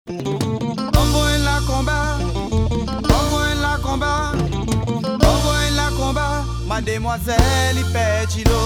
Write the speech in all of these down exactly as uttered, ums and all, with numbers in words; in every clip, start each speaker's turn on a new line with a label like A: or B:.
A: Envoyez la combat, envoyez la combat, envoyez la combat, mademoiselle Ipechilo.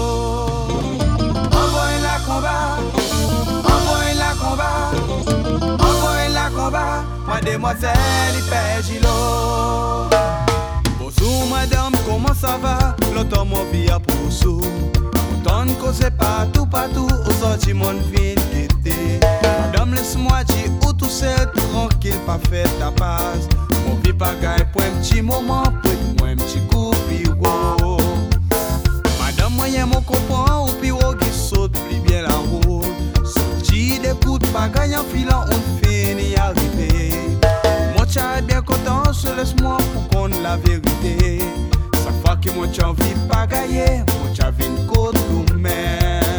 A: Envoyez la combat, envoyez la combat, envoyez la combat, mademoiselle Ipechilo. Bonjour madame, comment ça va? L'automne mon vie à poursuivre. Autant que c'est partout, partout, au sorti mon vie d'été. Madame, laisse-moi dire où tout c'est tranquille, pas fait ta passe. Mon vie bagaille pour un petit moment, pour moi un petit coup, puis wow. Madame, moi y'a mon comprend, ou puis wow, qui saute plus bien la route. Sorti des coups de bagaille en filant, on finit arrivé. Mon chat est bien content, se laisse-moi pour qu'on la vérité. Ça fait que mon chat envie de bagailler, mon chat vient de côté nous-mêmes.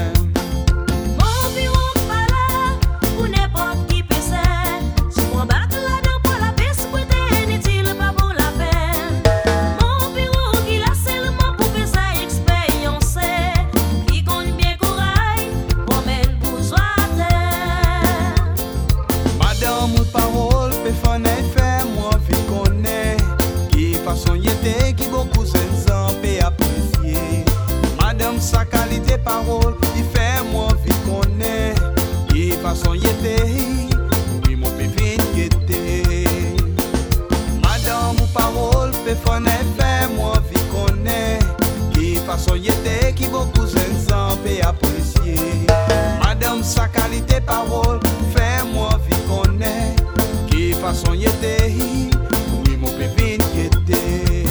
A: Sa qualité parole, il fait moi vie qu'on est. Et façon y était, oui mon pévin qui était. Madame ou parole, péfon fait moi vie qu'on est. Et façon y était, qui beaucoup s'en peut apprécier. Madame sa qualité parole, fait moi vie qu'on est. Et façon y était, oui mon pévin qui était.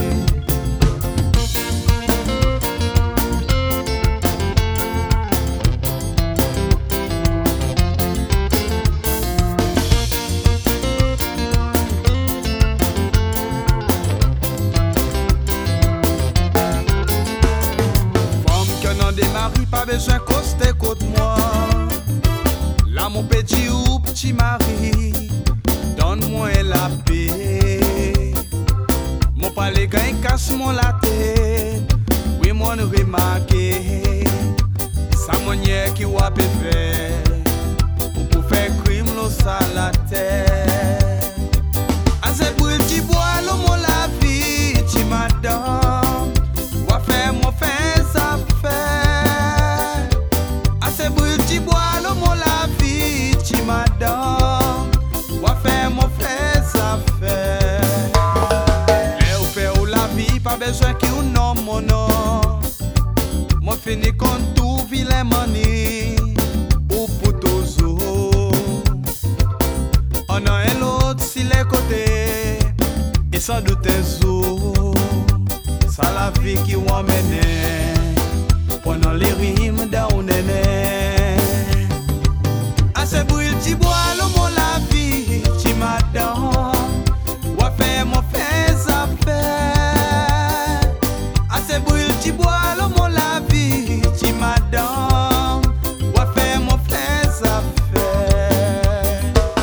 A: Pas besoin coster côté moi. Là mon petit ou petit mari, donne-moi la paix. Mon palais quand il casse mon la tête. Oui mon remarqué. Sa manière qui wa peut faire pour pour faire crime l'eau ça la tête. À ce bruit petit bois l'eau mon la vie, ti madame. Wa faire mon fin ça fait. Ti bois le mot la vie, ti madame. Wa faire mon frère ça fait. Mais au fait ou la vie, pas besoin qu'il ou non mon nom. Moi fini con tout vilain mani. Ou pour toujours. On a un l'autre si les côtés. Et sans doute un jour. Ça la vie qui ou mené. Pendant les rimes d'un néné. Se brûle ti bois le mot la vie, ti madame. Wa fait mon fait ça fait. A se brûle ti bois le mot la vie, ti madame. Wa fait mon fait ça fait.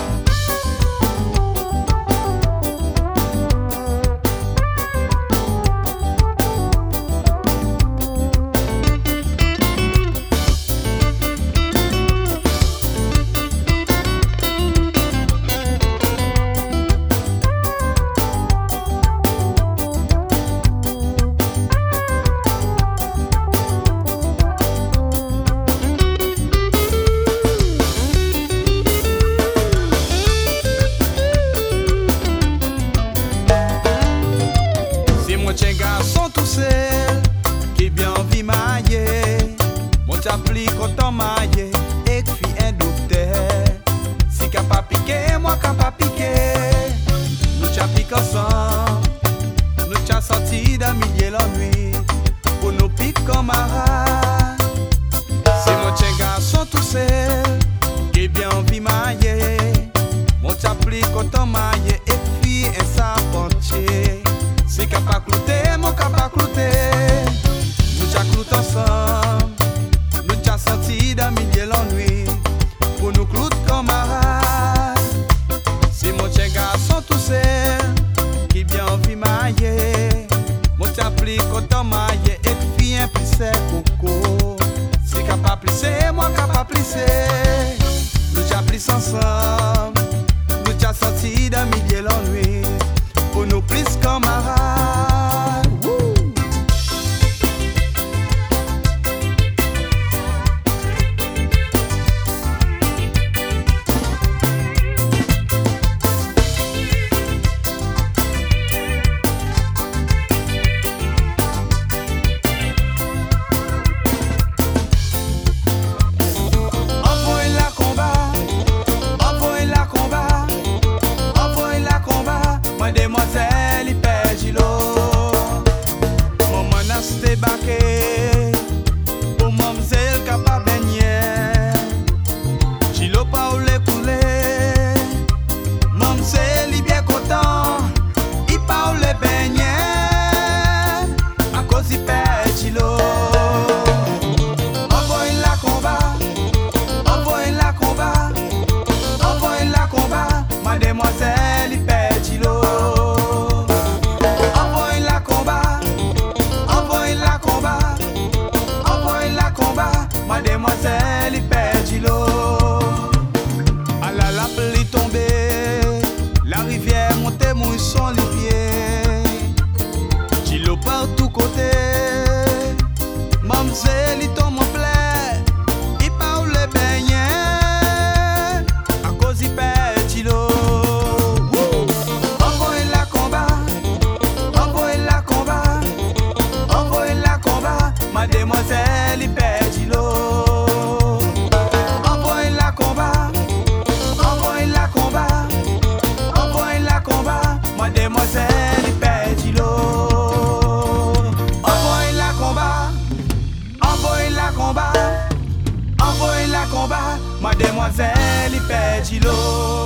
A: Garçon tout seul, qui bien vit maillé. Mon t'applique autant maillé, et qui un docteur. Si qu'a pas piqué, moi qu'a pas piqué. Nous t'applique ensemble, nous t'as sorti d'un milieu la nuit. Pour nous piquer comme camarades. C'est mon tien garçon tout seul, qui bien vit maillé. Mon t'applique autant maillé, et puis un sapentier. Si qu'a pas clouté, mon qu'a pas clouté. Nous t'as clouté ensemble. Nous t'as sorti d'un milieu l'ennui. Pour nous clouter comme camarades. Si mon tien garçon tout seul, qui bien vit maillé. Mon t'applique autant maillé, et puis un plus sec. perdit l'eau.